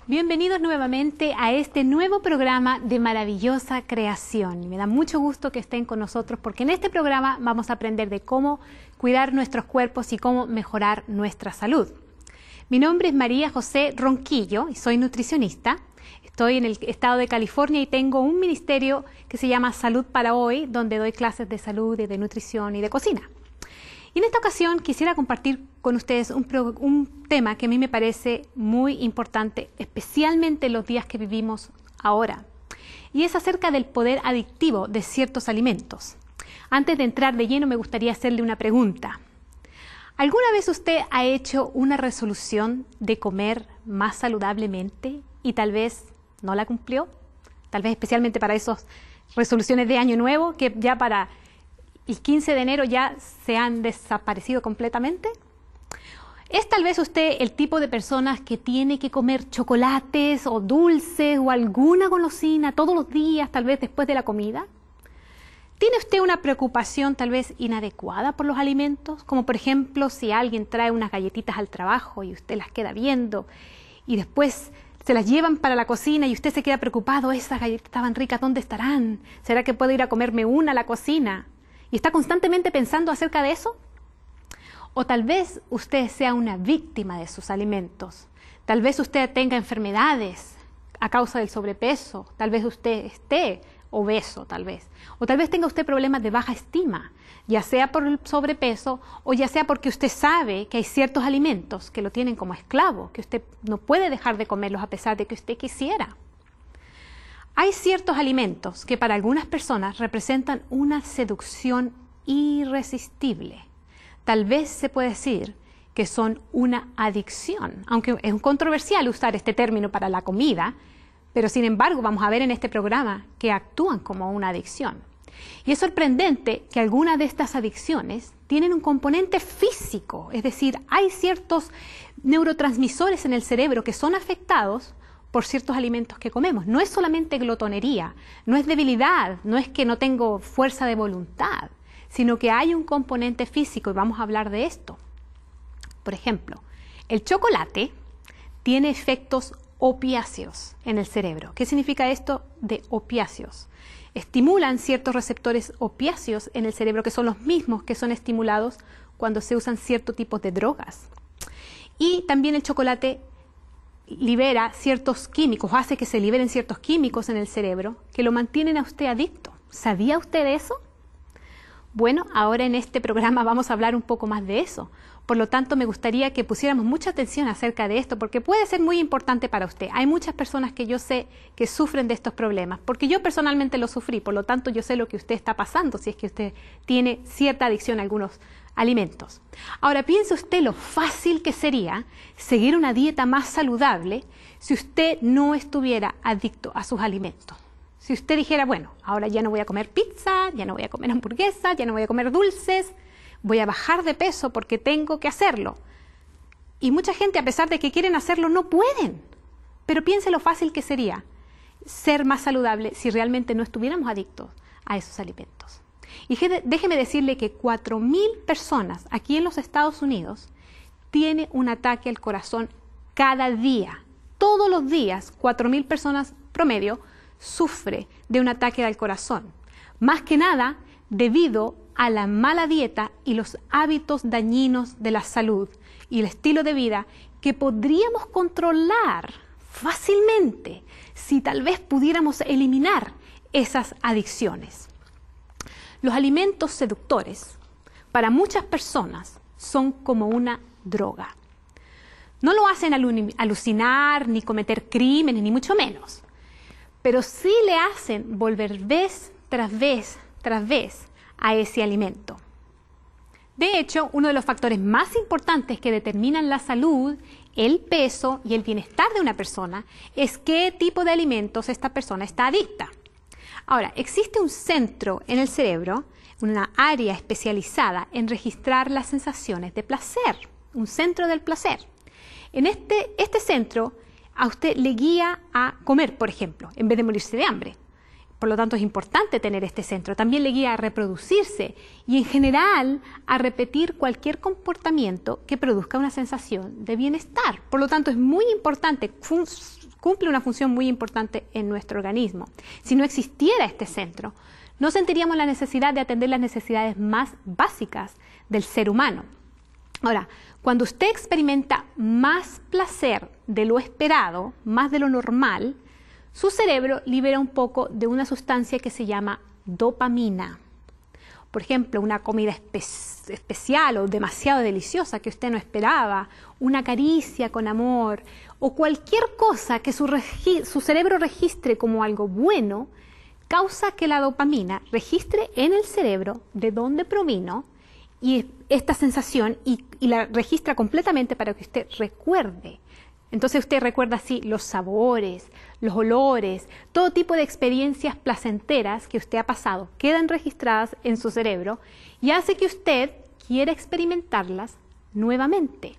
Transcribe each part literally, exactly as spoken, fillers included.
Bienvenidos nuevamente a este nuevo programa de Maravillosa Creación. Me da mucho gusto que estén con nosotros porque en este programa vamos a aprender de cómo cuidar nuestros cuerpos y cómo mejorar nuestra salud. Mi nombre es María José Ronquillo y soy nutricionista. Estoy en el estado de California y tengo un ministerio que se llama Salud para Hoy, donde doy clases de salud y de nutrición y de cocina. Y en esta ocasión quisiera compartir con ustedes un, pro, un tema que a mí me parece muy importante, especialmente en los días que vivimos ahora, y es acerca del poder adictivo de ciertos alimentos. Antes de entrar de lleno me gustaría hacerle una pregunta. ¿Alguna vez usted ha hecho una resolución de comer más saludablemente y tal vez no la cumplió? Tal vez especialmente para esas resoluciones de Año Nuevo que ya para el quince de enero ya se han desaparecido completamente. ¿Es tal vez usted el tipo de personas que tiene que comer chocolates o dulces o alguna golosina todos los días, tal vez después de la comida? ¿Tiene usted una preocupación tal vez inadecuada por los alimentos? Como por ejemplo si alguien trae unas galletitas al trabajo y usted las queda viendo y después se las llevan para la cocina y usted se queda preocupado, esas galletas estaban ricas, ¿dónde estarán? ¿Será que puedo ir a comerme una a la cocina? ¿Y está constantemente pensando acerca de eso? O tal vez usted sea una víctima de sus alimentos. Tal vez usted tenga enfermedades a causa del sobrepeso. Tal vez usted esté obeso, tal vez. O tal vez tenga usted problemas de baja estima, ya sea por el sobrepeso o ya sea porque usted sabe que hay ciertos alimentos que lo tienen como esclavo, que usted no puede dejar de comerlos a pesar de que usted quisiera. Hay ciertos alimentos que para algunas personas representan una seducción irresistible. Tal vez se puede decir que son una adicción, aunque es controversial usar este término para la comida, pero sin embargo vamos a ver en este programa que actúan como una adicción. Y es sorprendente que algunas de estas adicciones tienen un componente físico, es decir, hay ciertos neurotransmisores en el cerebro que son afectados por ciertos alimentos que comemos. No es solamente glotonería, no es debilidad, no es que no tengo fuerza de voluntad, sino que hay un componente físico y vamos a hablar de esto. Por ejemplo, el chocolate tiene efectos opiáceos en el cerebro. ¿Qué significa esto de opiáceos? Estimulan ciertos receptores opiáceos en el cerebro que son los mismos que son estimulados cuando se usan ciertos tipos de drogas. Y también el chocolate libera ciertos químicos, hace que se liberen ciertos químicos en el cerebro que lo mantienen a usted adicto. ¿Sabía usted de eso? Bueno, ahora en este programa vamos a hablar un poco más de eso. Por lo tanto, me gustaría que pusiéramos mucha atención acerca de esto, porque puede ser muy importante para usted. Hay muchas personas que yo sé que sufren de estos problemas, porque yo personalmente lo sufrí, por lo tanto yo sé lo que usted está pasando si es que usted tiene cierta adicción a algunos alimentos. Ahora, piense usted lo fácil que sería seguir una dieta más saludable si usted no estuviera adicto a sus alimentos. Si usted dijera, bueno, ahora ya no voy a comer pizza, ya no voy a comer hamburguesa, ya no voy a comer dulces, voy a bajar de peso porque tengo que hacerlo. Y mucha gente, a pesar de que quieren hacerlo, no pueden. Pero piense lo fácil que sería ser más saludable si realmente no estuviéramos adictos a esos alimentos. Y déjeme decirle que cuatro mil personas aquí en los Estados Unidos tienen un ataque al corazón cada día. Todos los días, cuatro mil personas promedio sufre de un ataque al corazón. Más que nada debido a la mala dieta y los hábitos dañinos de la salud y el estilo de vida que podríamos controlar fácilmente si tal vez pudiéramos eliminar esas adicciones. Los alimentos seductores para muchas personas son como una droga. No lo hacen alucinar ni cometer crímenes, ni mucho menos, pero sí le hacen volver vez tras vez tras vez a ese alimento. De hecho, uno de los factores más importantes que determinan la salud, el peso y el bienestar de una persona es qué tipo de alimentos esta persona está adicta. Ahora, existe un centro en el cerebro, una área especializada en registrar las sensaciones de placer, un centro del placer. En este, este centro a usted le guía a comer, por ejemplo, en vez de morirse de hambre. Por lo tanto, es importante tener este centro. También le guía a reproducirse y, en general, a repetir cualquier comportamiento que produzca una sensación de bienestar. Por lo tanto, es muy importante cumple una función muy importante en nuestro organismo. Si no existiera este centro, no sentiríamos la necesidad de atender las necesidades más básicas del ser humano. Ahora, cuando usted experimenta más placer de lo esperado, más de lo normal, su cerebro libera un poco de una sustancia que se llama dopamina. Por ejemplo, una comida espe especial o demasiado deliciosa que usted no esperaba, una caricia con amor o cualquier cosa que su, su cerebro registre como algo bueno, causa que la dopamina registre en el cerebro de dónde provino y esta sensación y, y la registra completamente para que usted recuerde. Entonces usted recuerda así los sabores, los olores, todo tipo de experiencias placenteras que usted ha pasado, quedan registradas en su cerebro y hace que usted quiera experimentarlas nuevamente.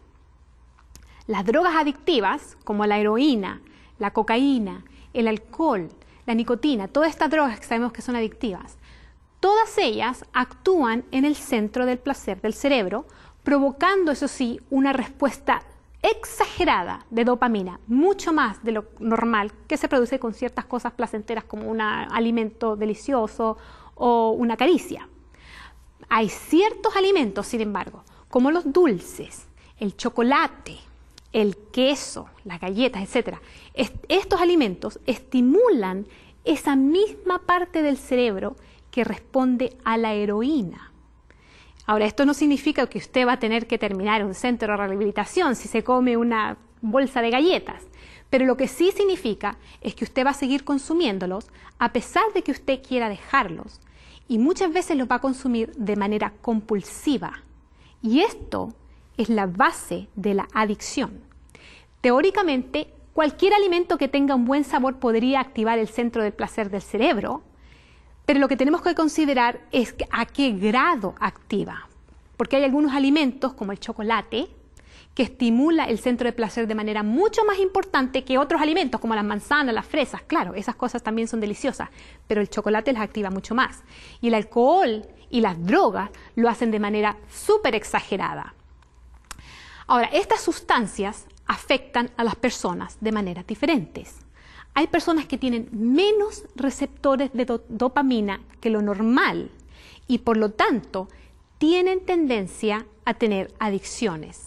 Las drogas adictivas, como la heroína, la cocaína, el alcohol, la nicotina, todas estas drogas que sabemos que son adictivas, todas ellas actúan en el centro del placer del cerebro, provocando, eso sí, una respuesta exagerada de dopamina, mucho más de lo normal que se produce con ciertas cosas placenteras como un alimento delicioso o una caricia. Hay ciertos alimentos, sin embargo, como los dulces, el chocolate, el queso, las galletas, etcétera. Estos alimentos estimulan esa misma parte del cerebro que responde a la heroína. Ahora, esto no significa que usted va a tener que terminar un centro de rehabilitación si se come una bolsa de galletas, pero lo que sí significa es que usted va a seguir consumiéndolos a pesar de que usted quiera dejarlos y muchas veces los va a consumir de manera compulsiva. Y esto es la base de la adicción. Teóricamente, cualquier alimento que tenga un buen sabor podría activar el centro del placer del cerebro, pero lo que tenemos que considerar es a qué grado activa, porque hay algunos alimentos como el chocolate que estimula el centro de placer de manera mucho más importante que otros alimentos como las manzanas, las fresas. Claro, esas cosas también son deliciosas, pero el chocolate las activa mucho más. Y el alcohol y las drogas lo hacen de manera súper exagerada. Ahora, estas sustancias afectan a las personas de maneras diferentes. Hay personas que tienen menos receptores de do dopamina que lo normal y por lo tanto tienen tendencia a tener adicciones.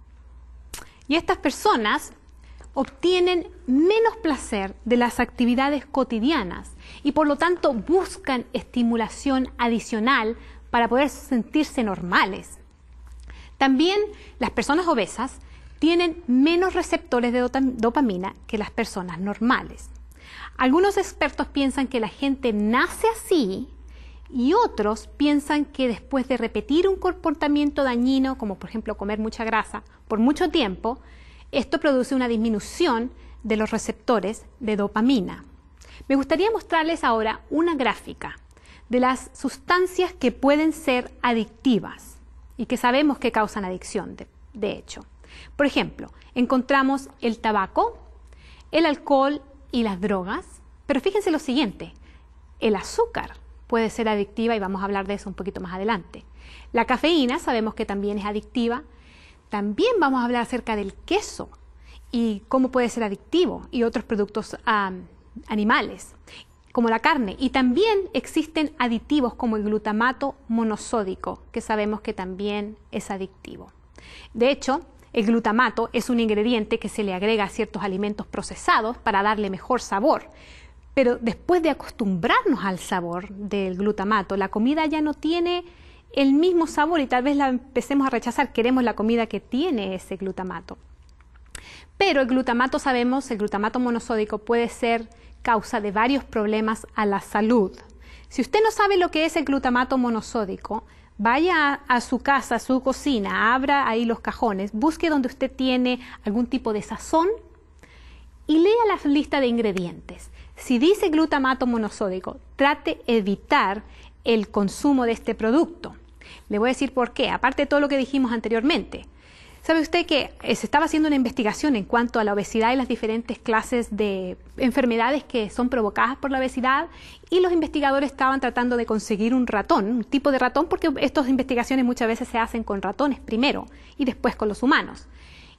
Y estas personas obtienen menos placer de las actividades cotidianas y por lo tanto buscan estimulación adicional para poder sentirse normales. También las personas obesas tienen menos receptores de dopamina que las personas normales. Algunos expertos piensan que la gente nace así y otros piensan que después de repetir un comportamiento dañino, como por ejemplo comer mucha grasa por mucho tiempo, esto produce una disminución de los receptores de dopamina. Me gustaría mostrarles ahora una gráfica de las sustancias que pueden ser adictivas y que sabemos que causan adicción, de, de hecho. Por ejemplo, encontramos el tabaco, el alcohol y las drogas, pero fíjense lo siguiente, el azúcar puede ser adictiva y vamos a hablar de eso un poquito más adelante. La cafeína sabemos que también es adictiva, también vamos a hablar acerca del queso y cómo puede ser adictivo y otros productos um, animales, como la carne. Y también existen aditivos como el glutamato monosódico, que sabemos que también es adictivo. De hecho, el glutamato es un ingrediente que se le agrega a ciertos alimentos procesados para darle mejor sabor. Pero después de acostumbrarnos al sabor del glutamato, la comida ya no tiene el mismo sabor y tal vez la empecemos a rechazar. Queremos la comida que tiene ese glutamato. Pero el glutamato, sabemos, el glutamato monosódico puede ser causa de varios problemas a la salud. Si usted no sabe lo que es el glutamato monosódico, vaya a, a su casa, a su cocina, abra ahí los cajones, busque donde usted tiene algún tipo de sazón y lea la lista de ingredientes. Si dice glutamato monosódico, trate de evitar el consumo de este producto. Le voy a decir por qué, aparte de todo lo que dijimos anteriormente. ¿Sabe usted que se estaba haciendo una investigación en cuanto a la obesidad y las diferentes clases de enfermedades que son provocadas por la obesidad? Y los investigadores estaban tratando de conseguir un ratón, un tipo de ratón, porque estas investigaciones muchas veces se hacen con ratones primero y después con los humanos.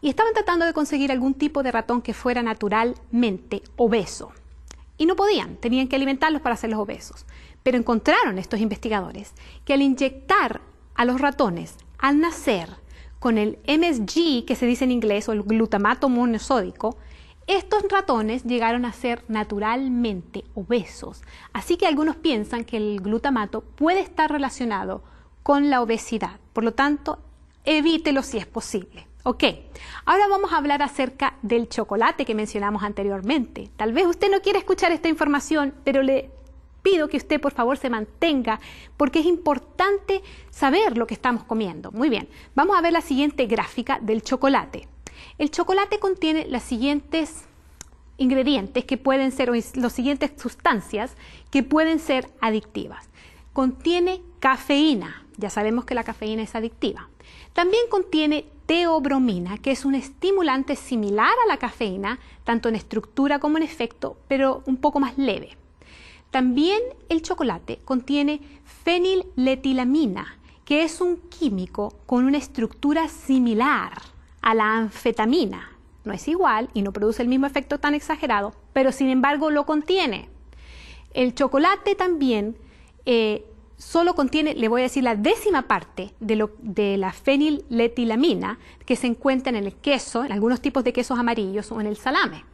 y estaban tratando de conseguir algún tipo de ratón que fuera naturalmente obeso. Y no podían, tenían que alimentarlos para hacerlos obesos. Pero encontraron estos investigadores que al inyectar a los ratones al nacer con el M S G, que se dice en inglés, o el glutamato monosódico, estos ratones llegaron a ser naturalmente obesos. Así que algunos piensan que el glutamato puede estar relacionado con la obesidad. Por lo tanto, evítelo si es posible. Ok, ahora vamos a hablar acerca del chocolate que mencionamos anteriormente. Tal vez usted no quiere escuchar esta información, pero le pido que usted por favor se mantenga porque es importante saber lo que estamos comiendo. Muy bien, vamos a ver la siguiente gráfica del chocolate. El chocolate contiene los siguientes ingredientes que pueden ser, o las siguientes sustancias que pueden ser adictivas. Contiene cafeína, ya sabemos que la cafeína es adictiva. También contiene teobromina, que es un estimulante similar a la cafeína, tanto en estructura como en efecto, pero un poco más leve. También el chocolate contiene feniletilamina, que es un químico con una estructura similar a la anfetamina. No es igual y no produce el mismo efecto tan exagerado, pero sin embargo lo contiene. El chocolate también eh, solo contiene, le voy a decir, la décima parte de, lo, de la feniletilamina que se encuentra en el queso, en algunos tipos de quesos amarillos o en el salame.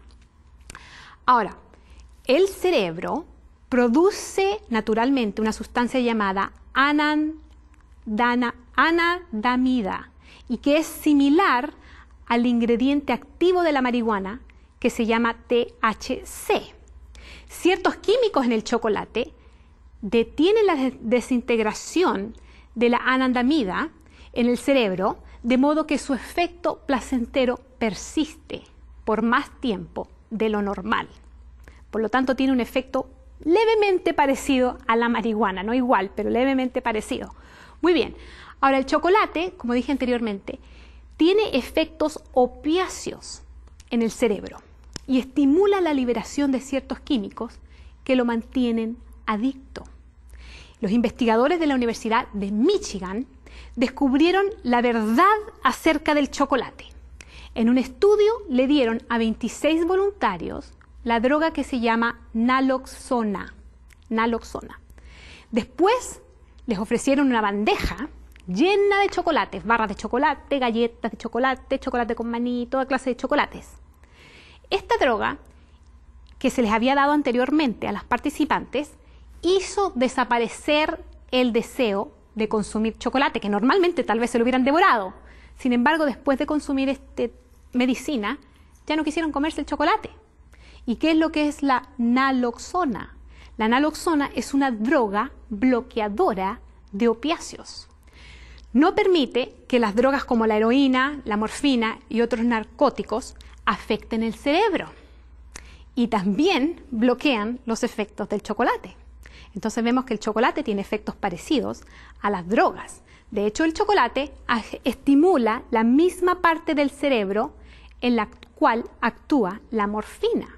Ahora, el cerebro produce naturalmente una sustancia llamada anandana, anandamida y que es similar al ingrediente activo de la marihuana que se llama T H C. Ciertos químicos en el chocolate detienen la desintegración de la anandamida en el cerebro, de modo que su efecto placentero persiste por más tiempo de lo normal. Por lo tanto, tiene un efecto levemente parecido a la marihuana, no igual, pero levemente parecido. Muy bien, ahora el chocolate, como dije anteriormente, tiene efectos opiáceos en el cerebro y estimula la liberación de ciertos químicos que lo mantienen adicto. Los investigadores de la Universidad de Michigan descubrieron la verdad acerca del chocolate. En un estudio le dieron a veintiséis voluntarios la droga que se llama naloxona. naloxona. Después les ofrecieron una bandeja llena de chocolates, barras de chocolate, galletas de chocolate, chocolate con maní, toda clase de chocolates. Esta droga, que se les había dado anteriormente a las participantes, hizo desaparecer el deseo de consumir chocolate, que normalmente tal vez se lo hubieran devorado. Sin embargo, después de consumir esta medicina, ya no quisieron comerse el chocolate. ¿Y qué es lo que es la naloxona? La naloxona es una droga bloqueadora de opiáceos. No permite que las drogas como la heroína, la morfina y otros narcóticos afecten el cerebro. Y también bloquean los efectos del chocolate. Entonces vemos que el chocolate tiene efectos parecidos a las drogas. De hecho, el chocolate estimula la misma parte del cerebro en la cual actúa la morfina.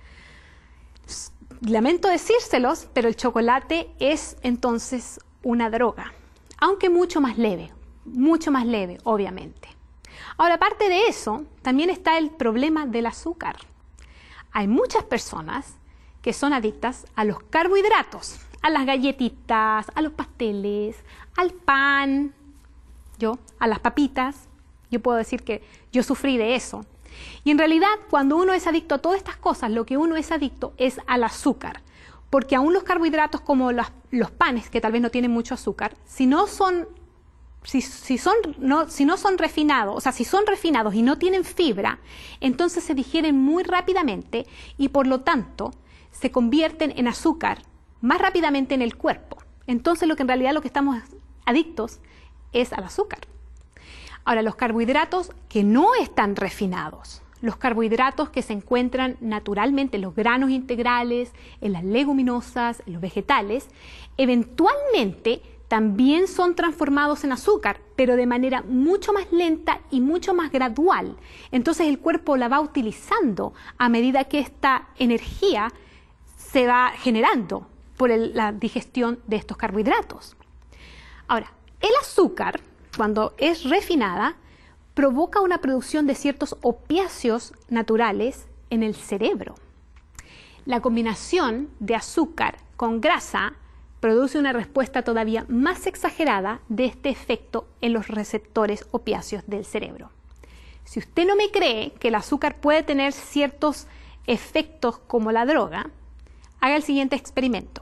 Lamento decírselos, pero el chocolate es entonces una droga, aunque mucho más leve, mucho más leve, obviamente. Ahora, aparte de eso, también está el problema del azúcar. Hay muchas personas que son adictas a los carbohidratos, a las galletitas, a los pasteles, al pan, yo, a las papitas. Yo puedo decir que yo sufrí de eso. Y en realidad, cuando uno es adicto a todas estas cosas, lo que uno es adicto es al azúcar. Porque aún los carbohidratos como los, los panes, que tal vez no tienen mucho azúcar, si no son, si, si son, no, si no son refinados, o sea, si son refinados y no tienen fibra, entonces se digieren muy rápidamente y por lo tanto se convierten en azúcar más rápidamente en el cuerpo. Entonces lo que en realidad lo que estamos adictos es al azúcar. Ahora, los carbohidratos que no están refinados, los carbohidratos que se encuentran naturalmente en los granos integrales, en las leguminosas, en los vegetales, eventualmente también son transformados en azúcar, pero de manera mucho más lenta y mucho más gradual. Entonces el cuerpo la va utilizando a medida que esta energía se va generando por el, la digestión de estos carbohidratos. Ahora, el azúcar, cuando es refinada, provoca una producción de ciertos opiáceos naturales en el cerebro. La combinación de azúcar con grasa produce una respuesta todavía más exagerada de este efecto en los receptores opiáceos del cerebro. Si usted no me cree que el azúcar puede tener ciertos efectos como la droga, haga el siguiente experimento.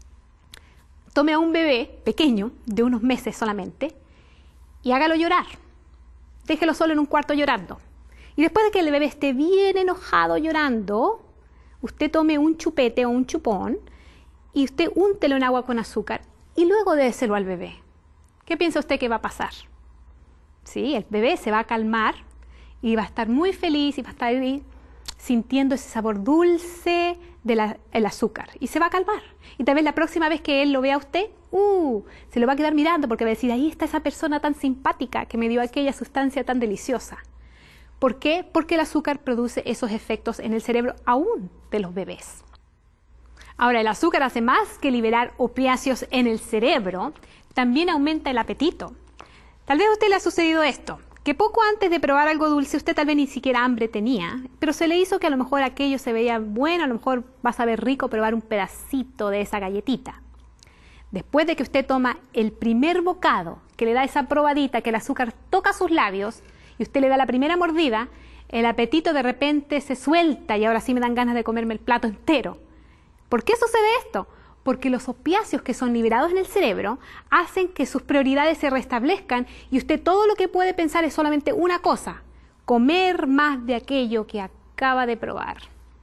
Tome a un bebé pequeño, de unos meses solamente, y hágalo llorar. Déjelo solo en un cuarto llorando. Y después de que el bebé esté bien enojado llorando, usted tome un chupete o un chupón y usted úntelo en agua con azúcar y luego déselo al bebé. ¿Qué piensa usted que va a pasar? Sí, el bebé se va a calmar y va a estar muy feliz y va a estar ahí sintiendo ese sabor dulce del azúcar y se va a calmar. Y tal vez la próxima vez que él lo vea a usted, uh, se lo va a quedar mirando porque va a decir, ahí está esa persona tan simpática que me dio aquella sustancia tan deliciosa. ¿Por qué? Porque el azúcar produce esos efectos en el cerebro aún de los bebés. Ahora, el azúcar hace más que liberar opiáceos en el cerebro, también aumenta el apetito. Tal vez a usted le ha sucedido esto, que poco antes de probar algo dulce usted tal vez ni siquiera hambre tenía, pero se le hizo que a lo mejor aquello se veía bueno, a lo mejor va a saber rico probar un pedacito de esa galletita. Después de que usted toma el primer bocado, que le da esa probadita, que el azúcar toca sus labios, y usted le da la primera mordida, el apetito de repente se suelta y ahora sí me dan ganas de comerme el plato entero. ¿Por qué sucede esto? Porque los opiáceos que son liberados en el cerebro hacen que sus prioridades se restablezcan y usted todo lo que puede pensar es solamente una cosa, comer más de aquello que acaba de probar.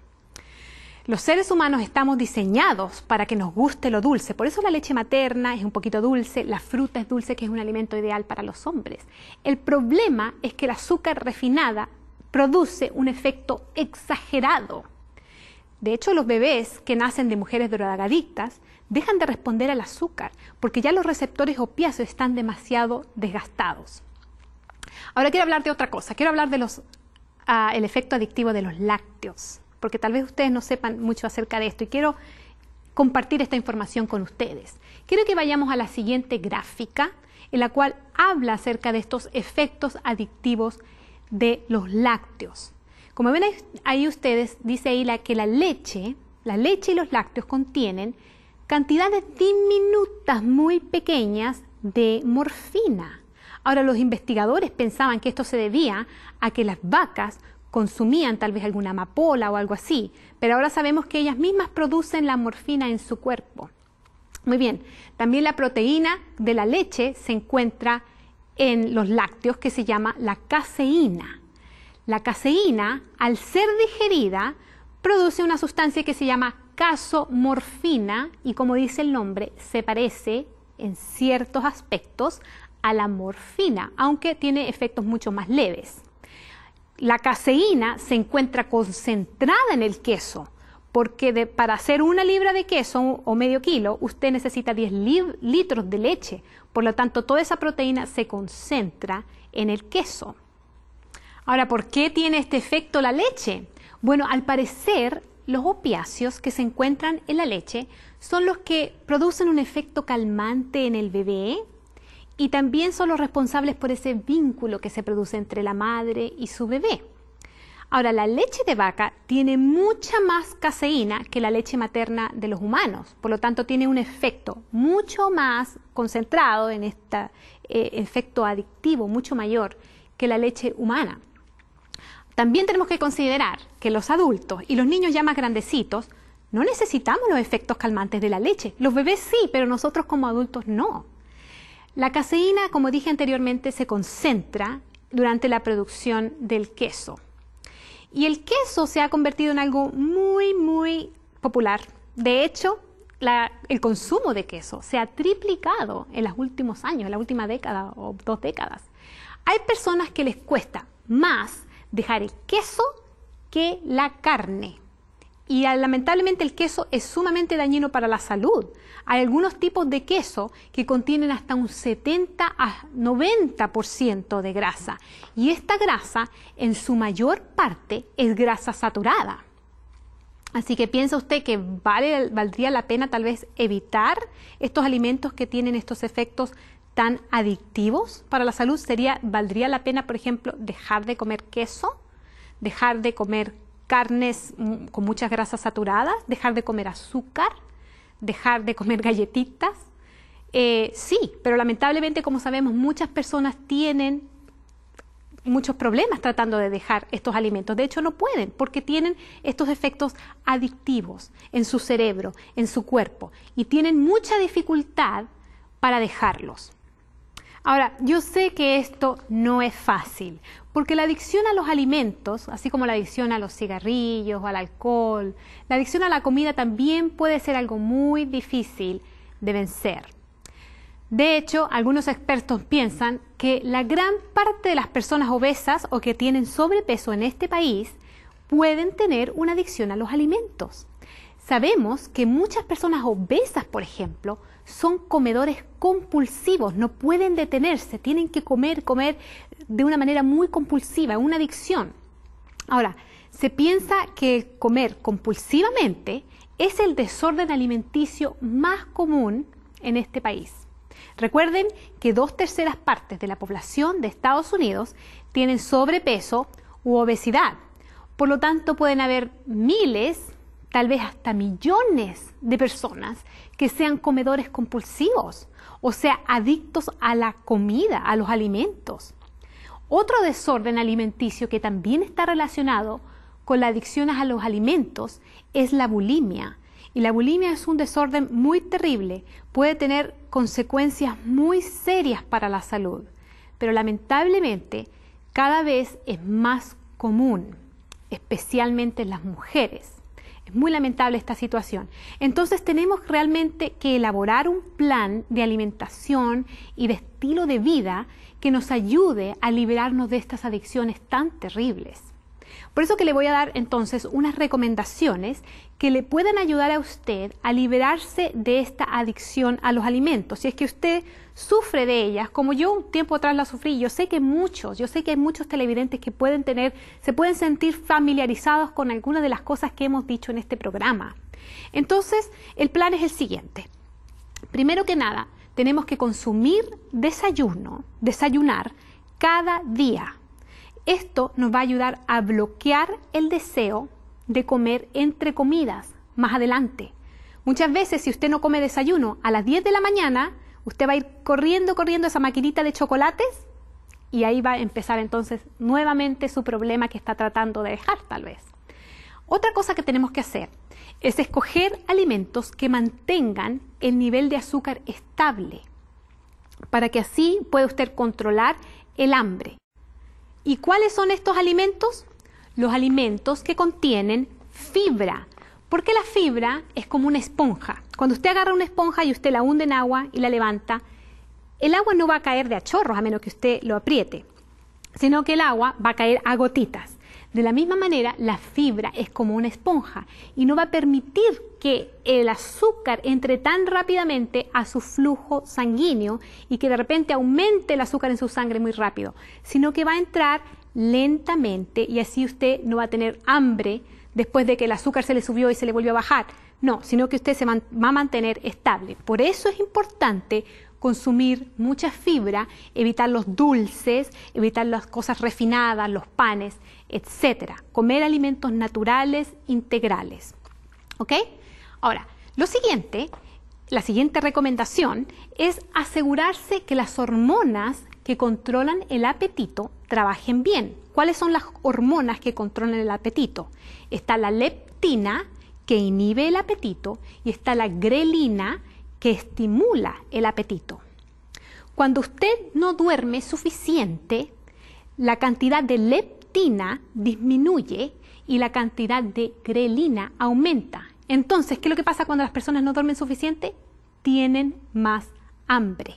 Los seres humanos estamos diseñados para que nos guste lo dulce, por eso la leche materna es un poquito dulce, la fruta es dulce, que es un alimento ideal para los hombres. El problema es que el azúcar refinada produce un efecto exagerado. De hecho, los bebés que nacen de mujeres drogadictas dejan de responder al azúcar porque ya los receptores opiáceos están demasiado desgastados. Ahora quiero hablar de otra cosa, quiero hablar de los, uh, el efecto adictivo de los lácteos, porque tal vez ustedes no sepan mucho acerca de esto y quiero compartir esta información con ustedes. Quiero que vayamos a la siguiente gráfica en la cual habla acerca de estos efectos adictivos de los lácteos. Como ven ahí ustedes, dice ahí la, que la leche, la leche y los lácteos contienen cantidades diminutas, muy pequeñas de morfina. Ahora, los investigadores pensaban que esto se debía a que las vacas consumían tal vez alguna amapola o algo así, pero ahora sabemos que ellas mismas producen la morfina en su cuerpo. Muy bien, también la proteína de la leche se encuentra en los lácteos, que se llama la caseína. La caseína, al ser digerida, produce una sustancia que se llama casomorfina y, como dice el nombre, se parece en ciertos aspectos a la morfina, aunque tiene efectos mucho más leves. La caseína se encuentra concentrada en el queso, porque de, para hacer una libra de queso o medio kilo, usted necesita diez litros de leche. Por lo tanto, toda esa proteína se concentra en el queso. Ahora, ¿por qué tiene este efecto la leche? Bueno, al parecer, los opiáceos que se encuentran en la leche son los que producen un efecto calmante en el bebé y también son los responsables por ese vínculo que se produce entre la madre y su bebé. Ahora, la leche de vaca tiene mucha más caseína que la leche materna de los humanos, por lo tanto tiene un efecto mucho más concentrado en este eh, efecto adictivo, mucho mayor que la leche humana. También tenemos que considerar que los adultos y los niños ya más grandecitos no necesitamos los efectos calmantes de la leche. Los bebés sí, pero nosotros como adultos no. La caseína, como dije anteriormente, se concentra durante la producción del queso. Y el queso se ha convertido en algo muy, muy popular. De hecho, la, el consumo de queso se ha triplicado en los últimos años, en la última década o dos décadas. Hay personas que les cuesta más dejar el queso que la carne. Y lamentablemente el queso es sumamente dañino para la salud. Hay algunos tipos de queso que contienen hasta un setenta a noventa por ciento de grasa. Y esta grasa, en su mayor parte, es grasa saturada. Así que piensa usted que vale, valdría la pena tal vez evitar estos alimentos que tienen estos efectos tan adictivos para la salud, sería, valdría la pena, por ejemplo, dejar de comer queso, dejar de comer carnes con muchas grasas saturadas, dejar de comer azúcar, dejar de comer galletitas. Eh, sí, pero lamentablemente, como sabemos, muchas personas tienen muchos problemas tratando de dejar estos alimentos. De hecho, no pueden porque tienen estos efectos adictivos en su cerebro, en su cuerpo, y tienen mucha dificultad para dejarlos. Ahora, yo sé que esto no es fácil, porque la adicción a los alimentos, así como la adicción a los cigarrillos o al alcohol, la adicción a la comida también puede ser algo muy difícil de vencer. De hecho, algunos expertos piensan que la gran parte de las personas obesas o que tienen sobrepeso en este país pueden tener una adicción a los alimentos. Sabemos que muchas personas obesas, por ejemplo, son comedores compulsivos, no pueden detenerse, tienen que comer, comer de una manera muy compulsiva, una adicción. Ahora, se piensa que comer compulsivamente es el desorden alimenticio más común en este país. Recuerden que dos terceras partes de la población de Estados Unidos tienen sobrepeso u obesidad. Por lo tanto, pueden haber miles, tal vez hasta millones de personas que sean comedores compulsivos, o sea, adictos a la comida, a los alimentos. Otro desorden alimenticio que también está relacionado con la adicción a los alimentos es la bulimia. Y la bulimia es un desorden muy terrible, puede tener consecuencias muy serias para la salud, pero lamentablemente cada vez es más común, especialmente en las mujeres. Es muy lamentable esta situación. Entonces tenemos realmente que elaborar un plan de alimentación y de estilo de vida que nos ayude a liberarnos de estas adicciones tan terribles. Por eso que le voy a dar entonces unas recomendaciones que le puedan ayudar a usted a liberarse de esta adicción a los alimentos. Si es que usted sufre de ellas, como yo un tiempo atrás la sufrí, yo sé que muchos, yo sé que hay muchos televidentes que pueden tener, se pueden sentir familiarizados con algunas de las cosas que hemos dicho en este programa. Entonces, el plan es el siguiente. Primero que nada, tenemos que consumir desayuno, desayunar cada día. Esto nos va a ayudar a bloquear el deseo de comer entre comidas más adelante. Muchas veces, si usted no come desayuno a las diez de la mañana, usted va a ir corriendo, corriendo a esa maquinita de chocolates y ahí va a empezar entonces nuevamente su problema que está tratando de dejar tal vez. Otra cosa que tenemos que hacer es escoger alimentos que mantengan el nivel de azúcar estable para que así pueda usted controlar el hambre. ¿Y cuáles son estos alimentos? Los alimentos que contienen fibra, porque la fibra es como una esponja. Cuando usted agarra una esponja y usted la hunde en agua y la levanta, el agua no va a caer de a chorros a menos que usted lo apriete, sino que el agua va a caer a gotitas. De la misma manera, la fibra es como una esponja y no va a permitir que el azúcar entre tan rápidamente a su flujo sanguíneo y que de repente aumente el azúcar en su sangre muy rápido, sino que va a entrar lentamente y así usted no va a tener hambre después de que el azúcar se le subió y se le volvió a bajar. No, sino que usted se va a mantener estable. Por eso es importante consumir mucha fibra, evitar los dulces, evitar las cosas refinadas, los panes, etcétera. Comer alimentos naturales, integrales. ¿Ok? Ahora, lo siguiente, la siguiente recomendación es asegurarse que las hormonas que controlan el apetito trabajen bien. ¿Cuáles son las hormonas que controlan el apetito? Está la leptina, que inhibe el apetito, y está la grelina, que estimula el apetito. Cuando usted no duerme suficiente, la cantidad de leptina disminuye y la cantidad de grelina aumenta. Entonces, ¿qué es lo que pasa cuando las personas no duermen suficiente? Tienen más hambre.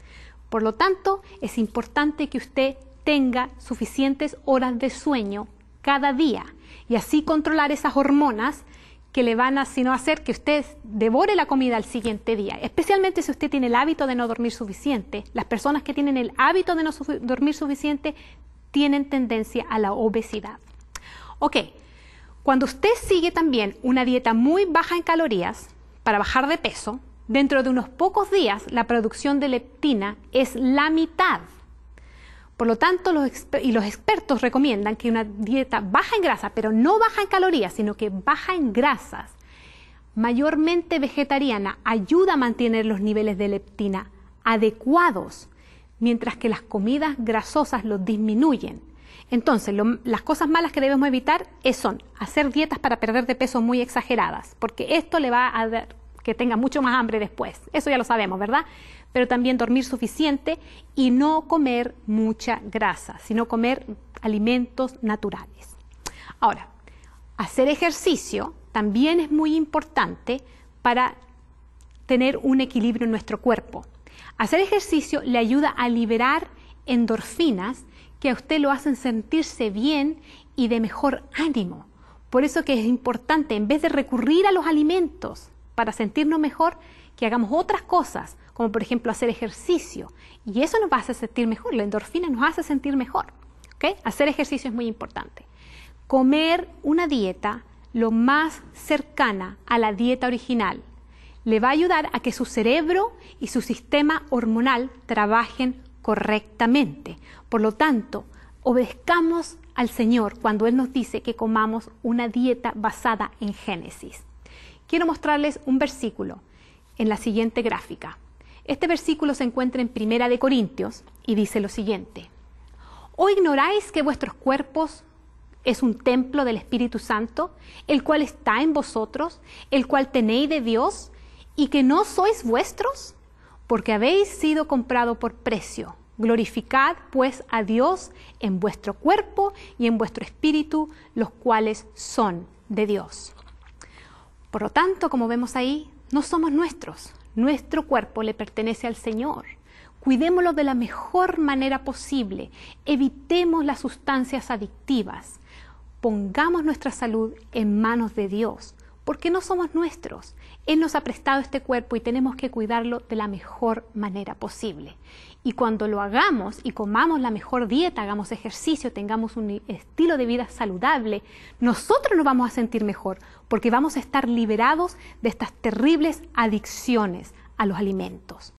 Por lo tanto, es importante que usted tenga suficientes horas de sueño cada día y así controlar esas hormonas que le van a sino hacer que usted devore la comida al siguiente día, especialmente si usted tiene el hábito de no dormir suficiente. Las personas que tienen el hábito de no su- dormir suficiente tienen tendencia a la obesidad. Ok, cuando usted sigue también una dieta muy baja en calorías para bajar de peso, dentro de unos pocos días la producción de leptina es la mitad. Por lo tanto, los, y los expertos recomiendan que una dieta baja en grasa, pero no baja en calorías, sino que baja en grasas, mayormente vegetariana, ayuda a mantener los niveles de leptina adecuados, mientras que las comidas grasosas los disminuyen. Entonces, lo, las cosas malas que debemos evitar es, son hacer dietas para perder de peso muy exageradas, porque esto le va a dar que tenga mucho más hambre después. Eso ya lo sabemos, ¿verdad? Pero también dormir suficiente y no comer mucha grasa, sino comer alimentos naturales. Ahora, hacer ejercicio también es muy importante para tener un equilibrio en nuestro cuerpo. Hacer ejercicio le ayuda a liberar endorfinas que a usted lo hacen sentirse bien y de mejor ánimo. Por eso que es importante, en vez de recurrir a los alimentos para sentirnos mejor, que hagamos otras cosas, como por ejemplo hacer ejercicio. Y eso nos va a hacer sentir mejor, la endorfina nos hace sentir mejor. ¿Okay? Hacer ejercicio es muy importante. Comer una dieta lo más cercana a la dieta original le va a ayudar a que su cerebro y su sistema hormonal trabajen correctamente. Por lo tanto, obedezcamos al Señor cuando Él nos dice que comamos una dieta basada en Génesis. Quiero mostrarles un versículo en la siguiente gráfica. Este versículo se encuentra en Primera de Corintios y dice lo siguiente: ¿O ignoráis que vuestros cuerpos es un templo del Espíritu Santo, el cual está en vosotros, el cual tenéis de Dios, y que no sois vuestros? Porque habéis sido comprado por precio. Glorificad pues a Dios en vuestro cuerpo y en vuestro espíritu, los cuales son de Dios. Por lo tanto, como vemos ahí, no somos nuestros. Nuestro cuerpo le pertenece al Señor. Cuidémoslo de la mejor manera posible. Evitemos las sustancias adictivas. Pongamos nuestra salud en manos de Dios, porque no somos nuestros. Él nos ha prestado este cuerpo y tenemos que cuidarlo de la mejor manera posible. Y cuando lo hagamos y comamos la mejor dieta, hagamos ejercicio, tengamos un estilo de vida saludable, nosotros nos vamos a sentir mejor, porque vamos a estar liberados de estas terribles adicciones a los alimentos.